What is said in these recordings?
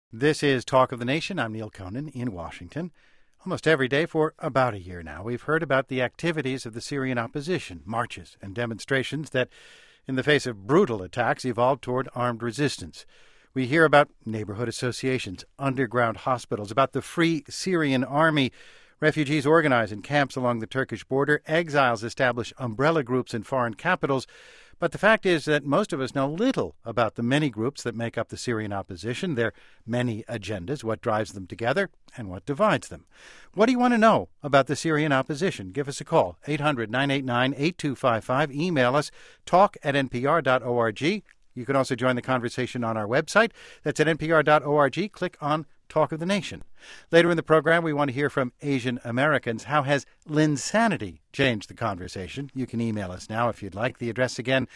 This is Talk of the Nation. I'm Neil Conan in Washington. Almost every day for about a year now, we've heard about the activities of the Syrian opposition, marches and demonstrations that, in the face of brutal attacks, evolved toward armed resistance. We hear about neighborhood associations, underground hospitals, about the Free Syrian Army. Refugees organize in camps along the Turkish border. Exiles establish umbrella groups in foreign capitals. But the fact is that most of us know little about the many groups that make up the Syrian opposition, their many agendas, what drives them together, and what divides them. What do you want to know about the Syrian opposition? Give us a call, 800-989-8255. Email us, talk@npr.org. You can also join the conversation on our website. That's at npr.org. Click on Talk of the Nation. Later in the program, we want to hear from Asian Americans. How has Linsanity changed the conversation? You can email us now if you'd like. The address again,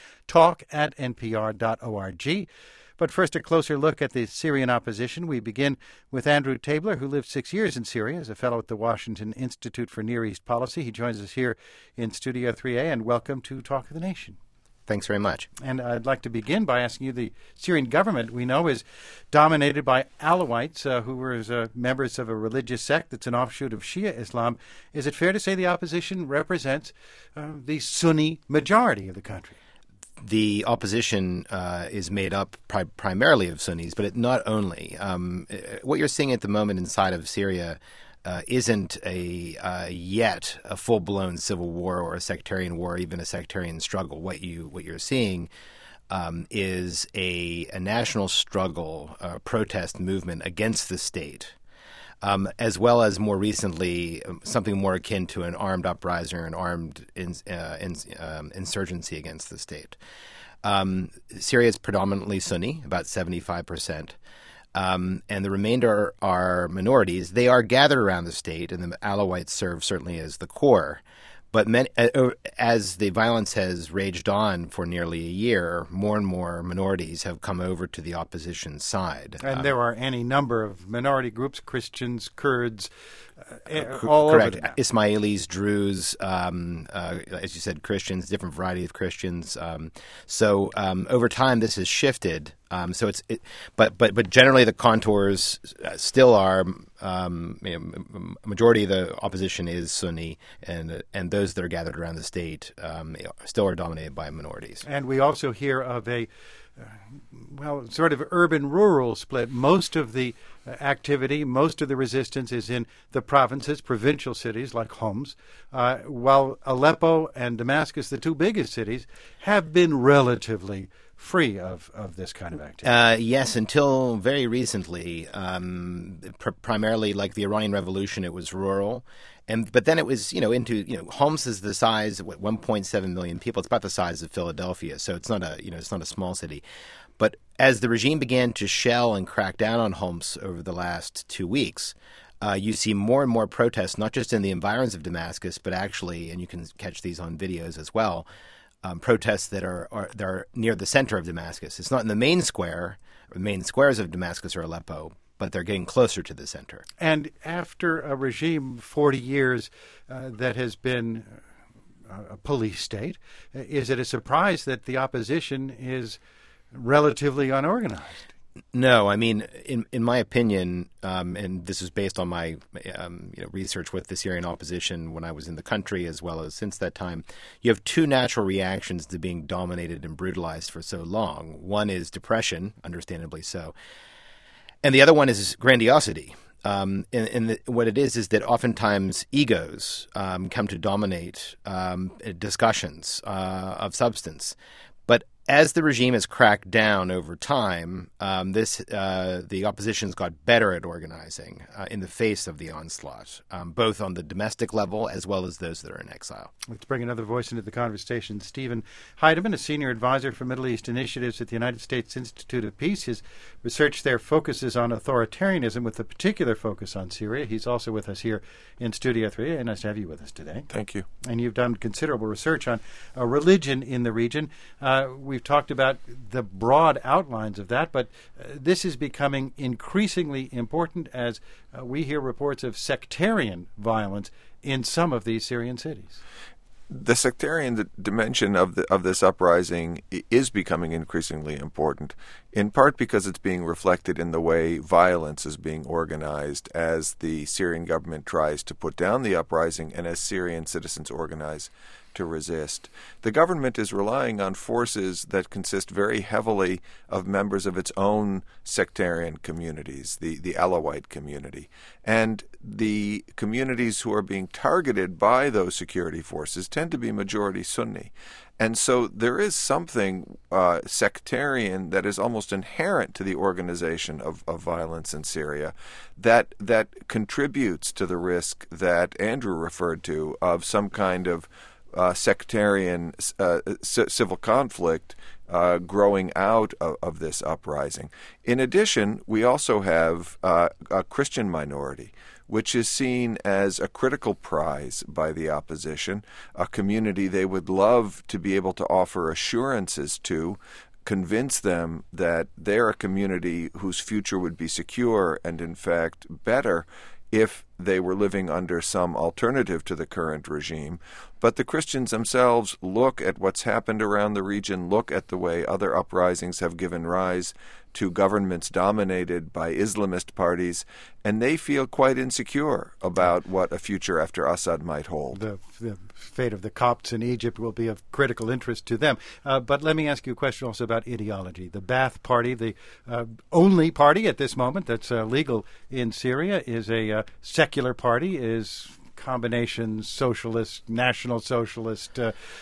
talk@npr.org. But first, a closer look at the Syrian opposition. We begin with Andrew Tabler, who lived 6 years in Syria as a fellow at the Washington Institute for Near East Policy. He joins us here in Studio 3A, and welcome to Talk of the Nation. Thanks very much. And I'd like to begin by asking you, the Syrian government, we know, is dominated by Alawites, who were members of a religious sect that's an offshoot of Shia Islam. Is it fair to say the opposition represents the Sunni majority of the country? The opposition is made up primarily of Sunnis, but not only. What you're seeing at the moment inside of Syria isn't yet a full-blown civil war or a sectarian war, even a sectarian struggle. What you're seeing is a national struggle, a protest movement against the state, as well as more recently something more akin to an armed uprising or an armed insurgency against the state. Syria is predominantly Sunni, about 75%. And the remainder are minorities. They are gathered around the state, and the Alawites serve certainly as the core. But as the violence has raged on for nearly a year, more and more minorities have come over to the opposition side. And there are any number of minority groups, Christians, Kurds, all correct. over now. Ismailis, Druze, as you said, Christians, different variety of Christians. So over time, this has shifted. But generally, the contours still are. Majority of the opposition is Sunni, and those that are gathered around the state still are dominated by minorities. And we also hear of a sort of urban-rural split. Most of the activity, most of the resistance is in the provinces, provincial cities like Homs, while Aleppo and Damascus, the two biggest cities, have been relatively free of this kind of activity. Yes, until very recently. Primarily, like the Iranian Revolution, it was rural. But then it was, Homs is the size of 1.7 million people. It's about the size of Philadelphia, so it's not a small city. But as the regime began to shell and crack down on Homs over the last 2 weeks, you see more and more protests, not just in the environs of Damascus, but actually, and you can catch these on videos as well, protests that are near the center of Damascus. It's not in the main square, or the main squares of Damascus or Aleppo, but they're getting closer to the center. And after a regime, 40 years, that has been a police state, is it a surprise that the opposition is relatively unorganized? No, I mean, in my opinion, and this is based on my research with the Syrian opposition when I was in the country as well as since that time, you have two natural reactions to being dominated and brutalized for so long. One is depression, understandably so, and the other one is grandiosity. What it is that oftentimes egos come to dominate discussions of substance. But as the regime has cracked down over time, the opposition's got better at organizing in the face of the onslaught, both on the domestic level as well as those that are in exile. Let's bring another voice into the conversation. Stephen Heidemann, a senior advisor for Middle East initiatives at the United States Institute of Peace. His research there focuses on authoritarianism with a particular focus on Syria. He's also with us here in Studio 3. Nice to have you with us today. Thank you. And you've done considerable research on religion in the region. We've talked about the broad outlines of that, but this is becoming increasingly important as we hear reports of sectarian violence in some of these Syrian cities. The sectarian dimension of this uprising is becoming increasingly important. in part because it's being reflected in the way violence is being organized as the Syrian government tries to put down the uprising and as Syrian citizens organize to resist. The government is relying on forces that consist very heavily of members of its own sectarian communities, the Alawite community. And the communities who are being targeted by those security forces tend to be majority Sunni. And so there is something sectarian that is almost inherent to the organization of violence in Syria that contributes to the risk that Andrew referred to of some kind of sectarian civil conflict growing out of this uprising. In addition, we also have a Christian minority, which is seen as a critical prize by the opposition, a community they would love to be able to offer assurances to, convince them that they're a community whose future would be secure and, in fact, better if they were living under some alternative to the current regime. But the Christians themselves look at what's happened around the region, look at the way other uprisings have given rise to governments dominated by Islamist parties, and they feel quite insecure about what a future after Assad might hold. The fate of the Copts in Egypt will be of critical interest to them. But let me ask you a question also about ideology. The Ba'ath Party, the only party at this moment that's legal in Syria, is a secular party, is combination socialist, national socialist,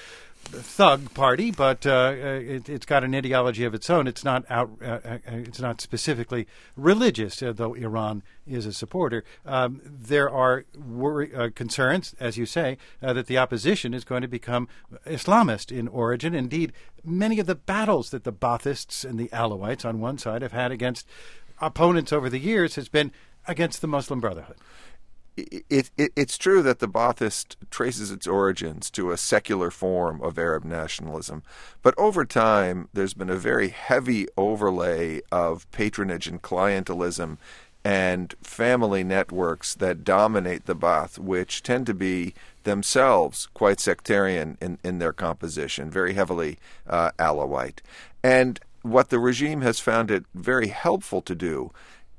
thug party, but it's got an ideology of its own. It's not it's not specifically religious, though Iran is a supporter. There are concerns, as you say, that the opposition is going to become Islamist in origin. Indeed, many of the battles that the Baathists and the Alawites on one side have had against opponents over the years has been against the Muslim Brotherhood. It's true that the Ba'athist traces its origins to a secular form of Arab nationalism, but over time there's been a very heavy overlay of patronage and clientelism and family networks that dominate the Ba'ath, which tend to be themselves quite sectarian in their composition, very heavily Alawite. And what the regime has found it very helpful to do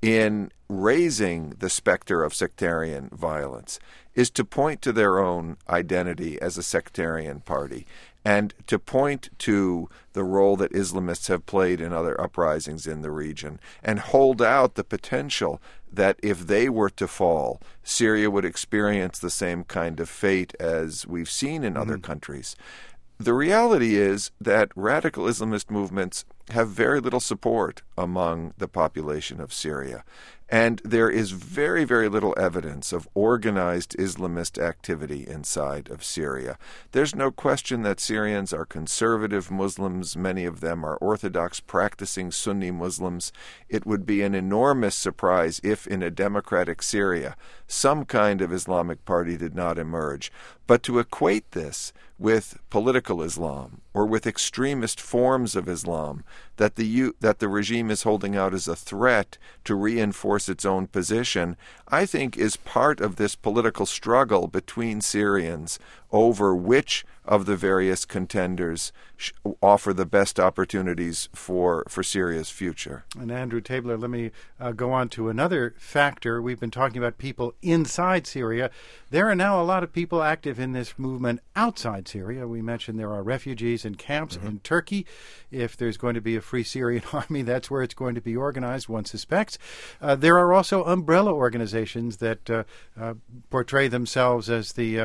in raising the specter of sectarian violence is to point to their own identity as a sectarian party and to point to the role that Islamists have played in other uprisings in the region and hold out the potential that if they were to fall, Syria would experience the same kind of fate as we've seen in other countries. The reality is that radical Islamist movements have very little support among the population of Syria. And there is very, very little evidence of organized Islamist activity inside of Syria. There's no question that Syrians are conservative Muslims. Many of them are Orthodox practicing Sunni Muslims. It would be an enormous surprise if in a democratic Syria some kind of Islamic party did not emerge. But to equate this with political Islam or with extremist forms of Islam that the regime is holding out as a threat to reinforce its own position, I think is part of this political struggle between Syrians over which of the various contenders offer the best opportunities for Syria's future. And Andrew Tabler, let me go on to another factor. We've been talking about people inside Syria. There are now a lot of people active in this movement outside Syria. We mentioned there are refugees in camps in Turkey. If there's going to be a Free Syrian Army, that's where it's going to be organized, one suspects. There are also umbrella organizations that portray themselves as the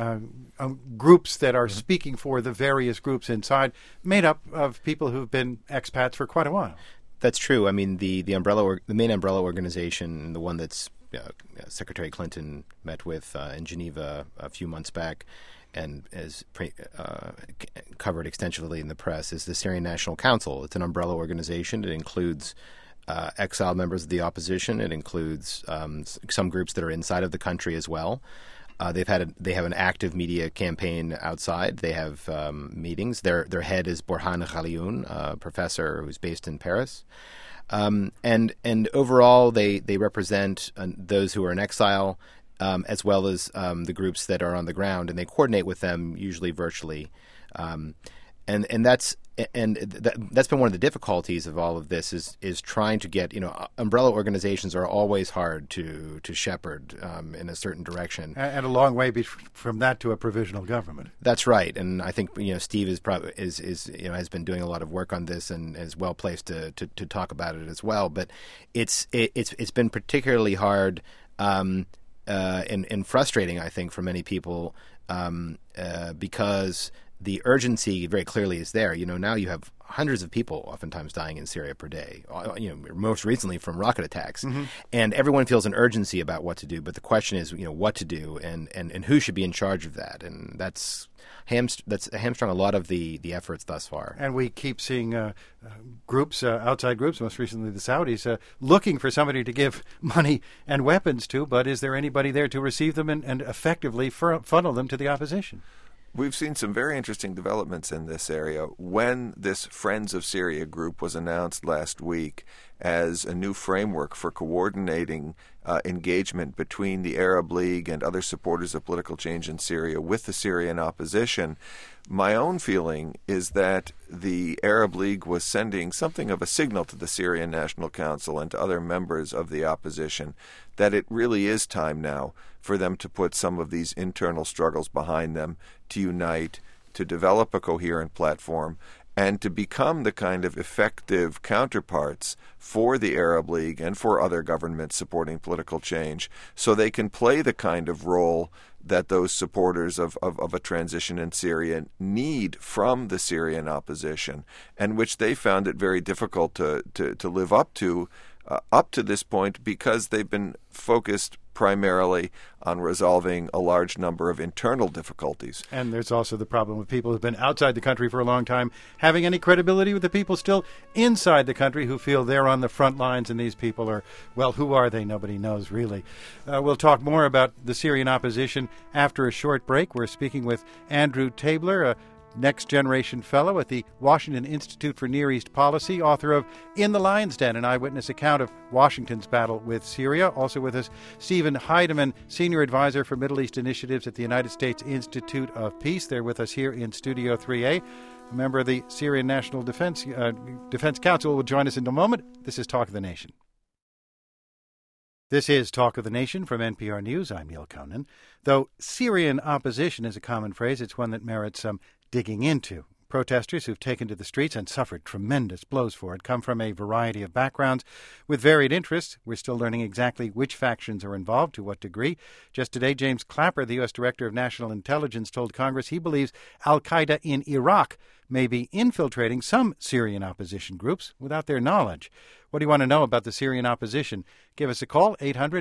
groups that are speaking for the various groups inside, made up of people who've been expats for quite a while. That's true. I mean, the main umbrella organization, the one that's Secretary Clinton met with in Geneva a few months back, and is covered extensively in the press, is the Syrian National Council. It's an umbrella organization. It includes exiled members of the opposition. It includes some groups that are inside of the country as well. They have an active media campaign outside. They have meetings. Their head is Borhan Ghaliun, a professor who's based in Paris. And overall, they represent those who are in exile, as well as the groups that are on the ground, and they coordinate with them usually virtually. And that's that's been one of the difficulties of all of this is trying to get, umbrella organizations are always hard to shepherd in a certain direction, and a long way from that to a provisional government. That's right, and I think Steve has been doing a lot of work on this and is well placed to talk about it as well. But it's been particularly hard and frustrating, I think, for many people because the urgency very clearly is there. Now you have hundreds of people oftentimes dying in Syria per day, most recently from rocket attacks. Mm-hmm. And everyone feels an urgency about what to do. But the question is, what to do and who should be in charge of that. And that's hamstrung a lot of the efforts thus far. And we keep seeing groups, outside groups, most recently the Saudis, looking for somebody to give money and weapons to. But is there anybody there to receive them and effectively funnel them to the opposition? We've seen some very interesting developments in this area. When this Friends of Syria group was announced last week as a new framework for coordinating engagement between the Arab League and other supporters of political change in Syria with the Syrian opposition, my own feeling is that the Arab League was sending something of a signal to the Syrian National Council and to other members of the opposition that it really is time now for them to put some of these internal struggles behind them, to unite, to develop a coherent platform, and to become the kind of effective counterparts for the Arab League and for other governments supporting political change, so they can play the kind of role that those supporters of a transition in Syria need from the Syrian opposition, and which they found it very difficult to live up to this point, because they've been focused primarily on resolving a large number of internal difficulties. And there's also the problem of people who've been outside the country for a long time having any credibility with the people still inside the country who feel they're on the front lines, and these people are, well, who are they? Nobody knows, really. We'll talk more about the Syrian opposition after a short break. We're speaking with Andrew Tabler, a Next Generation Fellow at the Washington Institute for Near East Policy, author of In the Lion's Den, an eyewitness account of Washington's battle with Syria. Also with us, Stephen Heidemann, Senior Advisor for Middle East Initiatives at the United States Institute of Peace. They're with us here in Studio 3A. A member of the Syrian National Defense Council will join us in a moment. This is Talk of the Nation. This is Talk of the Nation from NPR News. I'm Neil Conan. Though Syrian opposition is a common phrase, it's one that merits some digging into. Protesters who've taken to the streets and suffered tremendous blows for it come from a variety of backgrounds with varied interests. We're still learning exactly which factions are involved, to what degree. Just today, James Clapper, the U.S. Director of National Intelligence, told Congress he believes al-Qaeda in Iraq may be infiltrating some Syrian opposition groups without their knowledge. What do you want to know about the Syrian opposition? Give us a call,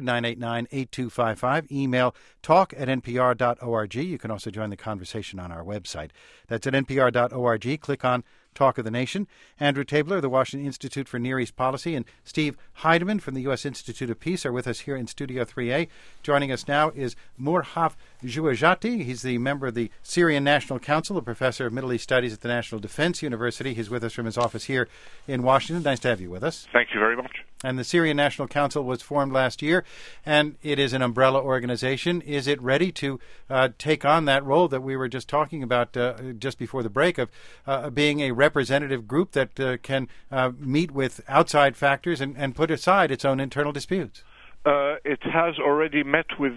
800-989-8255. Email talk@npr.org. You can also join the conversation on our website. That's at npr.org. Click on Talk of the Nation. Andrew Tabler of the Washington Institute for Near East Policy and Steve Heidemann from the U.S. Institute of Peace are with us here in Studio 3A. Joining us now is Murhaf Jouajati. He's the member of the Syrian National Council, a professor of Middle East Studies at the National Defense University. He's with us from his office here in Washington. Nice to have you with us. Thank you very much. And the Syrian National Council was formed last year, and it is an umbrella organization. Is it ready to take on that role that we were just talking about just before the break of being a representative group that can meet with outside factors and put aside its own internal disputes? It has already met with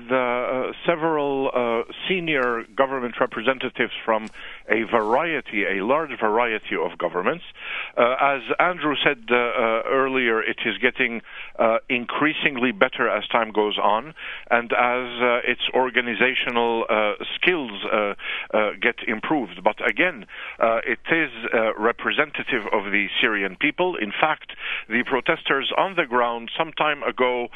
several senior government representatives from a large variety of governments. As Andrew said earlier, it is getting increasingly better as time goes on, and as its organizational skills get improved. But again, it is representative of the Syrian people. In fact, the protesters on the ground some time ago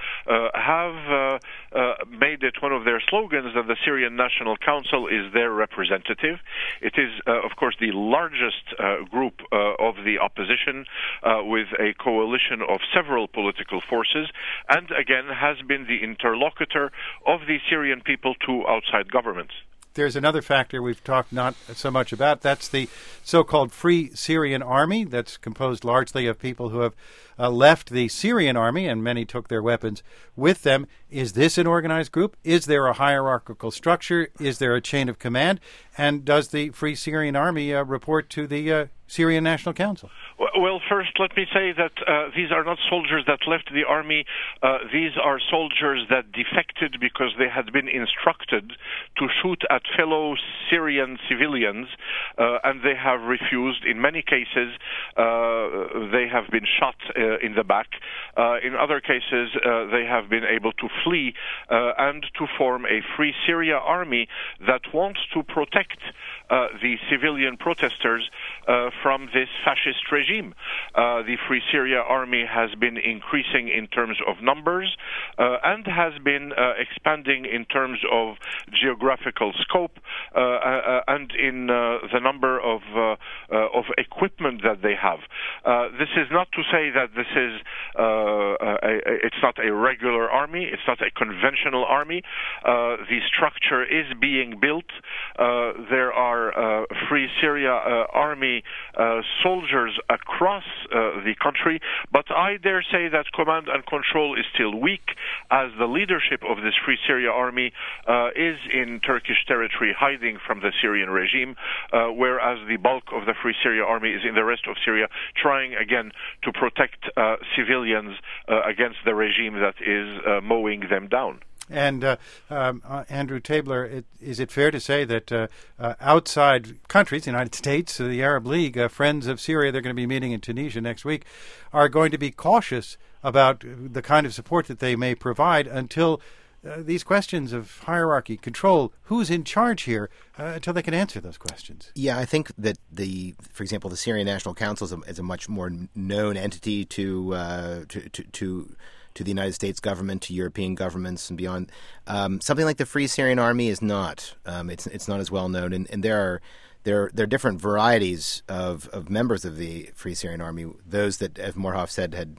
have made it one of their slogans that the Syrian National Council is their representative. It is, of course, the largest group of the opposition with a coalition of several political forces, and again has been the interlocutor of the Syrian people to outside governments. there's another factor we've talked not so much about. That's the so-called Free Syrian Army that's composed largely of people who have left the Syrian army, and many took their weapons with them. Is this an organized group? Is there a hierarchical structure? Is there a chain of command? And does the Free Syrian Army report to the Syrian National Council? Well, first, let me say that these are not soldiers that left the army. These are soldiers that defected because they had been instructed to shoot at fellow Syrian civilians, and they have refused. In many cases, they have been shot in the back. In other cases, they have been able to flee and to form a Free Syria army that wants to protect the civilian protesters from this fascist regime. The Free Syria Army has been increasing in terms of numbers and has been expanding in terms of geographical scope and in the number of equipment that they have. This is not to say that this is it's not a regular army, it's not a conventional army. The structure is being built. There are Free Syria Army soldiers across the country, but I dare say that command and control is still weak, as the leadership of this Free Syria Army is in Turkish territory, hiding from the Syrian regime, whereas the bulk of the Free Syria Army is in the rest of Syria, trying again to protect civilians against the regime that is mowing them down. And Andrew Tabler, is it fair to say that outside countries, the United States, the Arab League, friends of Syria, they're going to be meeting in Tunisia next week, are going to be cautious about the kind of support that they may provide until these questions of hierarchy, control, who's in charge here, until they can answer those questions? Yeah, I think that for example, the Syrian National Council is a much more known entity to the United States government, to European governments, and beyond. Something like the Free Syrian Army is not. It's not as well known, and there are different varieties of members of the Free Syrian Army. Those that, as Morhof said, had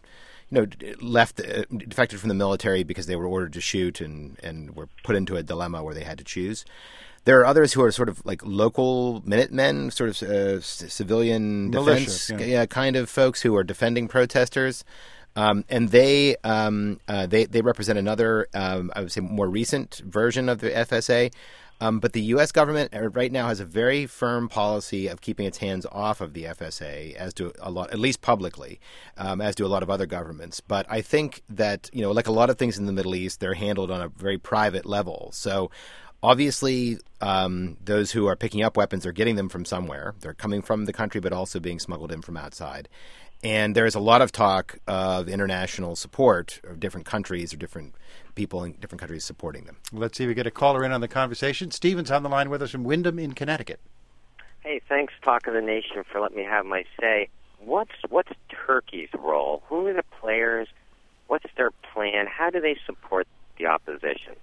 defected from the military because they were ordered to shoot and were put into a dilemma where they had to choose. There are others who are sort of like local Minutemen, sort of civilian defense kind of folks who are defending protesters. And they represent another, I would say, more recent version of the FSA. But the U.S. government right now has a very firm policy of keeping its hands off of the FSA, as do a lot, at least publicly, as do a lot of other governments. But I think that, like a lot of things in the Middle East, they're handled on a very private level. So obviously, those who are picking up weapons are getting them from somewhere. They're coming from the country, but also being smuggled in from outside. And there is a lot of talk of international support of different countries or different people in different countries supporting them. Let's see if we get a caller in on the conversation. Stephen's on the line with us from Windham in Connecticut. Hey, thanks, Talk of the Nation, for letting me have my say. What's Turkey's role? Who are the players? What's their plan? How do they support the opposition?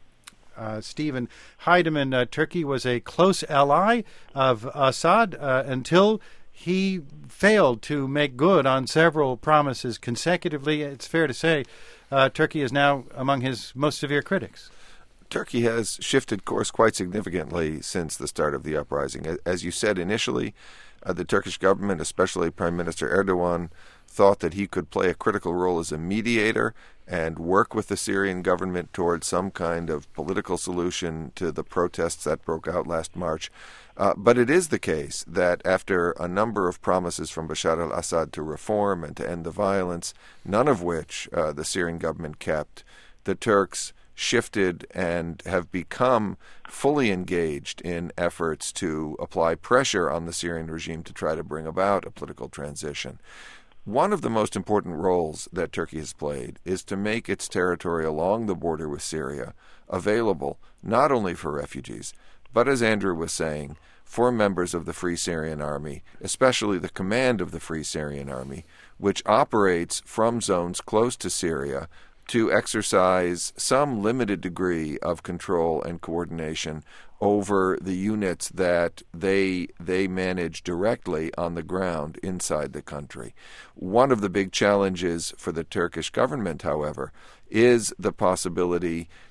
Stephen Heidemann, Turkey was a close ally of Assad until he failed to make good on several promises consecutively. It's fair to say Turkey is now among his most severe critics. Turkey has shifted course quite significantly since the start of the uprising. As you said initially, the Turkish government, especially Prime Minister Erdogan, thought that he could play a critical role as a mediator and work with the Syrian government towards some kind of political solution to the protests that broke out last March. But it is the case that after a number of promises from Bashar al-Assad to reform and to end the violence, none of which the Syrian government kept, the Turks shifted and have become fully engaged in efforts to apply pressure on the Syrian regime to try to bring about a political transition. One of the most important roles that Turkey has played is to make its territory along the border with Syria available not only for refugees, but, as Andrew was saying, for members of the Free Syrian Army, especially the command of the Free Syrian Army, which operates from zones close to Syria to exercise some limited degree of control and coordination over the units that they manage directly on the ground inside the country. One of the big challenges for the Turkish government, however, is the possibility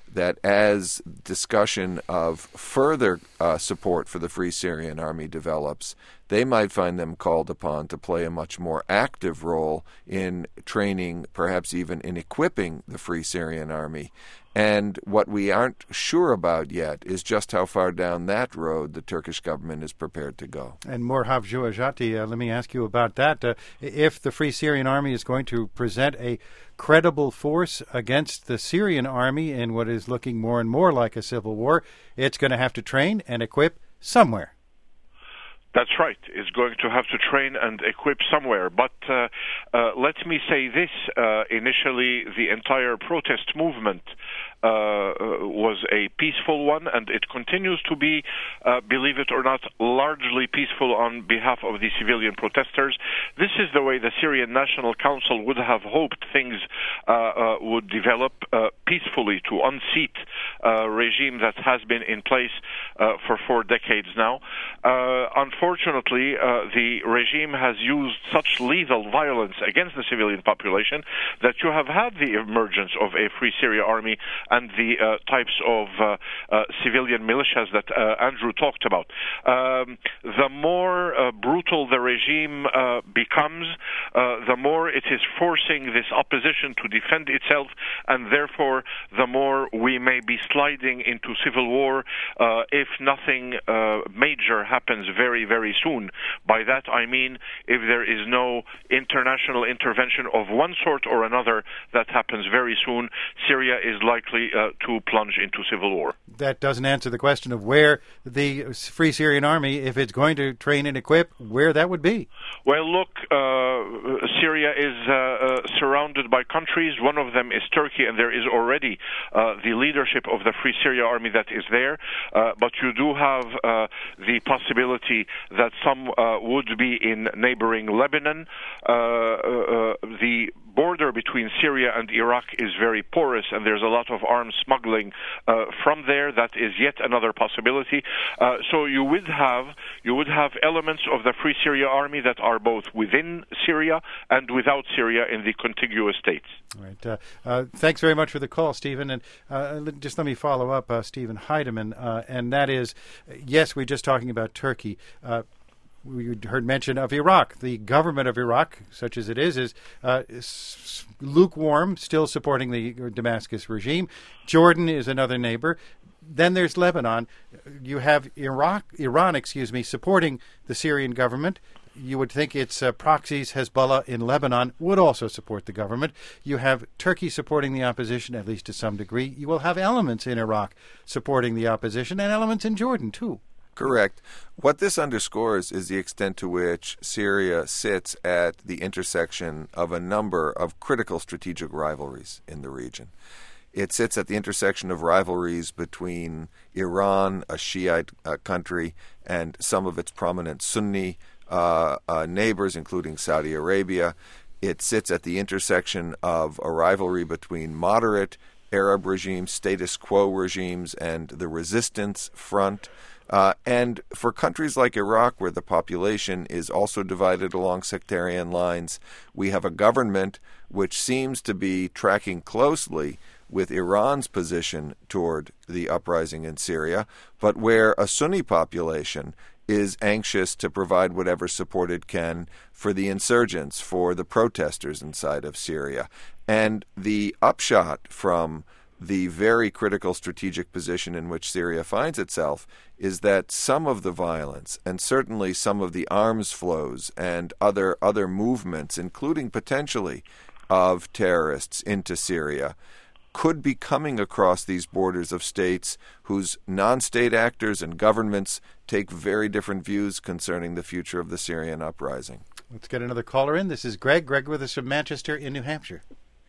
that as discussion of further support for the Free Syrian Army develops, they might find them called upon to play a much more active role in training, perhaps even in equipping the Free Syrian Army. And what we aren't sure about yet is just how far down that road the Turkish government is prepared to go. And Morhav Jouajati, let me ask you about that. If the Free Syrian Army is going to present a credible force against the Syrian army in what is looking more and more like a civil war, it's going to have to train and equip somewhere. That's right. It's going to have to train and equip somewhere. But let me say this. Initially, the entire protest movement was a peaceful one, and it continues to be, believe it or not, largely peaceful on behalf of the civilian protesters. This is the way the Syrian National Council would have hoped things would develop peacefully to unseat a regime that has been in place for 4 decades now. Unfortunately, the regime has used such lethal violence against the civilian population that you have had the emergence of a Free Syria Army and the types of civilian militias that Andrew talked about. The more brutal the regime becomes, the more it is forcing this opposition to defend itself, and therefore the more we may be sliding into civil war if nothing major happens very, very soon. By that I mean if there is no international intervention of one sort or another that happens very soon, Syria is likely to plunge into civil war. That doesn't answer the question of where the Free Syrian Army, if it's going to train and equip, where that would be. Well, look, Syria is surrounded by countries. One of them is Turkey, and there is already the leadership of the Free Syria Army that is there. But you do have the possibility that some would be in neighboring Lebanon. The border between Syria and Iraq is very porous, and there's a lot of arms smuggling from there. That is yet another possibility. So you would have elements of the Free Syria Army that are both within Syria and without Syria in the contiguous states. All right. Thanks very much for the call, Stephen. And just let me follow up, Stephen Heidemann, and that is, yes, we're just talking about Turkey. We heard mention of Iraq. The government of Iraq, such as it is lukewarm, still supporting the Damascus regime. Jordan is another neighbor. Then there's Lebanon. You have Iran, supporting the Syrian government. You would think its proxies, Hezbollah in Lebanon, would also support the government. You have Turkey supporting the opposition, at least to some degree. You will have elements in Iraq supporting the opposition and elements in Jordan, too. Correct. What this underscores is the extent to which Syria sits at the intersection of a number of critical strategic rivalries in the region. It sits at the intersection of rivalries between Iran, a Shiite country, and some of its prominent Sunni neighbors, including Saudi Arabia. It sits at the intersection of a rivalry between moderate Arab regimes, status quo regimes, and the resistance front. And for countries like Iraq, where the population is also divided along sectarian lines, we have a government which seems to be tracking closely with Iran's position toward the uprising in Syria, but where a Sunni population is anxious to provide whatever support it can for the insurgents, for the protesters inside of Syria. And the upshot from the very critical strategic position in which Syria finds itself is that some of the violence, and certainly some of the arms flows and other movements, including potentially of terrorists into Syria, could be coming across these borders of states whose non-state actors and governments take very different views concerning the future of the Syrian uprising. Let's get another caller in. This is Greg. Greg with us from Manchester in New Hampshire.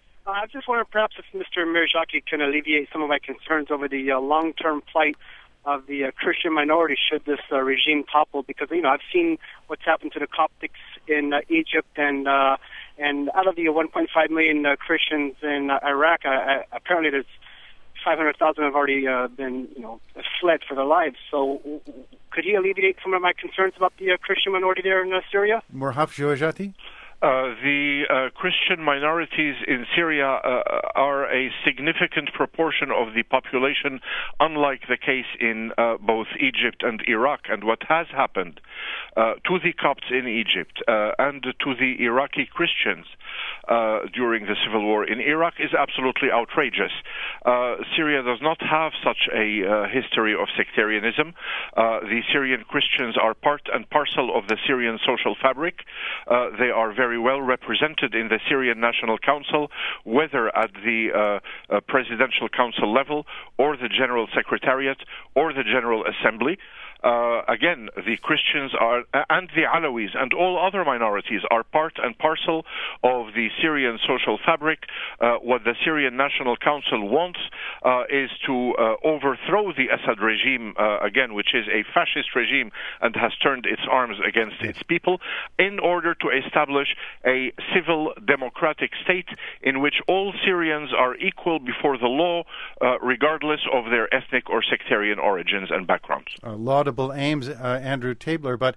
I just wonder perhaps if Mr. Mirjaki can alleviate some of my concerns over the long-term plight of the Christian minority should this regime topple, because, I've seen what's happened to the Coptics in Egypt, and out of the 1.5 million Christians in Iraq, apparently there's 500,000 have already been, fled for their lives. So could he alleviate some of my concerns about the Christian minority there in Syria? Morhav Jouajati? The Christian minorities in Syria are a significant proportion of the population, unlike the case in both Egypt and Iraq. And what has happened to the Copts in Egypt and to the Iraqi Christians during the civil war in Iraq is absolutely outrageous. Syria does not have such a history of sectarianism. The Syrian Christians are part and parcel of the Syrian social fabric. They are very well represented in the Syrian National Council, whether at the Presidential Council level or the General Secretariat or the General Assembly. Again, the Christians are, and the Alawis and all other minorities are part and parcel of the Syrian social fabric. What the Syrian National Council wants is to overthrow the Assad regime, again, which is a fascist regime and has turned its arms against its people, in order to establish a civil democratic state in which all Syrians are equal before the law, regardless of their ethnic or sectarian origins and backgrounds. Laudable aims, Andrew Tabler, but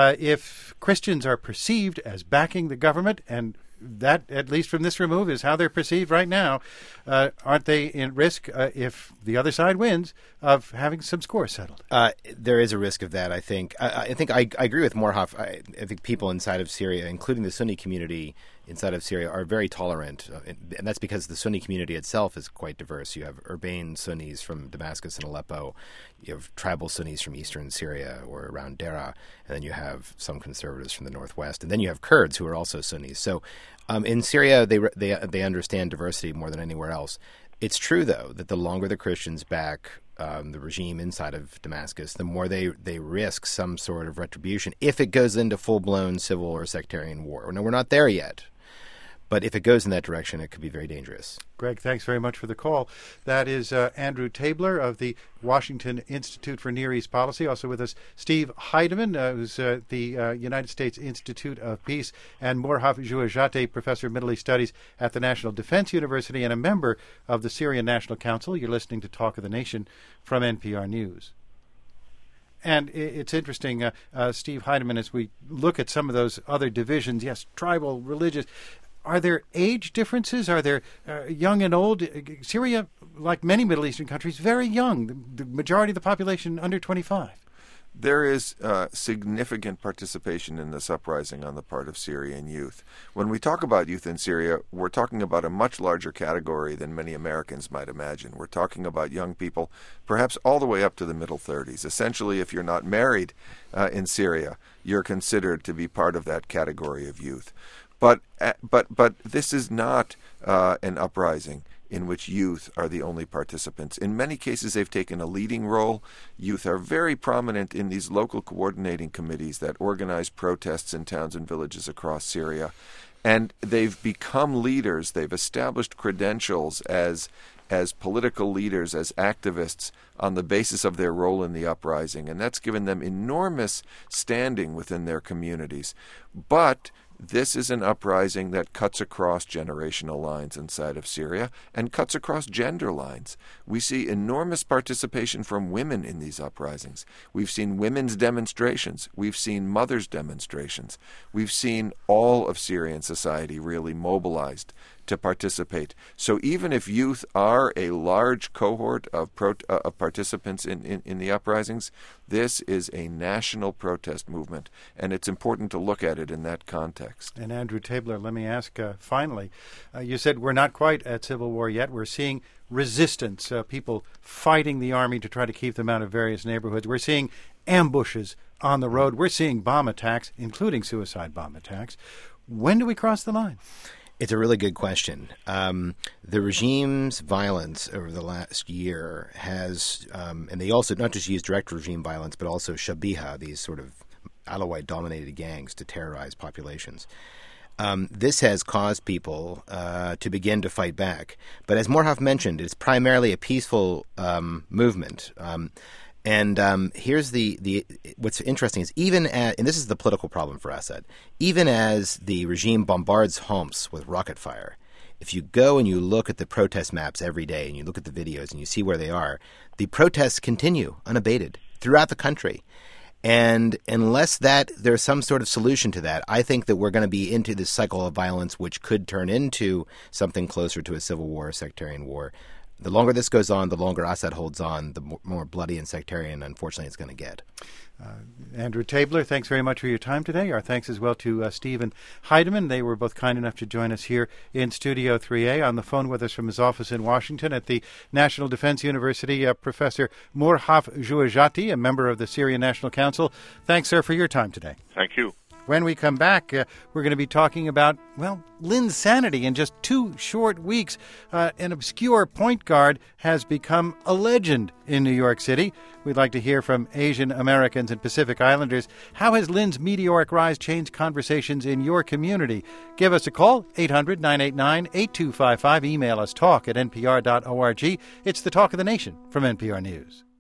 if Christians are perceived as backing the government, and that, at least from this remove, is how they're perceived right now, aren't they in risk, if the other side wins, of having some score settled? There is a risk of that, I think. I agree with Morhaf. I think people inside of Syria, including the Sunni community inside of Syria, are very tolerant, and that's because the Sunni community itself is quite diverse. You have urbane Sunnis from Damascus and Aleppo, you have tribal Sunnis from eastern Syria or around Dera, and then you have some conservatives from the northwest, and then you have Kurds who are also Sunnis. So in Syria, they understand diversity more than anywhere else. It's true, though, that the longer the Christians back the regime inside of Damascus, the more they risk some sort of retribution if it goes into full-blown civil or sectarian war. Now, we're not there yet, but if it goes in that direction, it could be very dangerous. Greg, thanks very much for the call. That is Andrew Tabler of the Washington Institute for Near East Policy. Also with us, Steve Heidemann, who's the United States Institute of Peace, and Morhaf Jouajati, Professor of Middle East Studies at the National Defense University and a member of the Syrian National Council. You're listening to Talk of the Nation from NPR News. And it's interesting, Steve Heidemann, as we look at some of those other divisions, yes, tribal, religious, are there age differences? Are there young and old? Syria, like many Middle Eastern countries, very young. The majority of the population under 25. There is significant participation in this uprising on the part of Syrian youth. When we talk about youth in Syria, we're talking about a much larger category than many Americans might imagine. We're talking about young people, perhaps all the way up to the middle 30s. Essentially, if you're not married in Syria, you're considered to be part of that category of youth. But this is not an uprising in which youth are the only participants. In many cases, they've taken a leading role. Youth are very prominent in these local coordinating committees that organize protests in towns and villages across Syria. And they've become leaders. They've established credentials as political leaders, as activists, on the basis of their role in the uprising. And that's given them enormous standing within their communities. But this is an uprising that cuts across generational lines inside of Syria and cuts across gender lines. We see enormous participation from women in these uprisings. We've seen women's demonstrations. We've seen mothers' demonstrations. We've seen all of Syrian society really mobilized to participate. So even if youth are a large cohort of participants in the uprisings, this is a national protest movement, and it's important to look at it in that context. And Andrew Tabler, let me ask finally, you said we're not quite at civil war yet. We're seeing resistance, people fighting the army to try to keep them out of various neighborhoods. We're seeing ambushes on the road. We're seeing bomb attacks, including suicide bomb attacks. When do we cross the line? It's a really good question. The regime's violence over the last year has, and they also not just use direct regime violence, but also shabiha, these sort of Alawite-dominated gangs to terrorize populations. This has caused people to begin to fight back. But as Morhaf mentioned, it's primarily a peaceful movement. And here's what's interesting is and this is the political problem for Assad, even as the regime bombards Homs with rocket fire, if you go and you look at the protest maps every day and you look at the videos and you see where they are, the protests continue unabated throughout the country. And unless there's some sort of solution to that, I think that we're going to be into this cycle of violence, which could turn into something closer to a civil war, a sectarian war. The longer this goes on, the longer Assad holds on, the more bloody and sectarian, unfortunately, it's going to get. Andrew Tabler, thanks very much for your time today. Our thanks as well to Stephen Heidemann. They were both kind enough to join us here in Studio 3A. On the phone with us from his office in Washington at the National Defense University, Professor Mourhaf Jouajati, a member of the Syrian National Council. Thanks, sir, for your time today. Thank you. When we come back, we're going to be talking about, Linsanity. In just 2 short weeks, an obscure point guard has become a legend in New York City. We'd like to hear from Asian Americans and Pacific Islanders. How has Lin's meteoric rise changed conversations in your community? Give us a call, 800-989-8255. Email us, talk@npr.org. It's the Talk of the Nation from NPR News.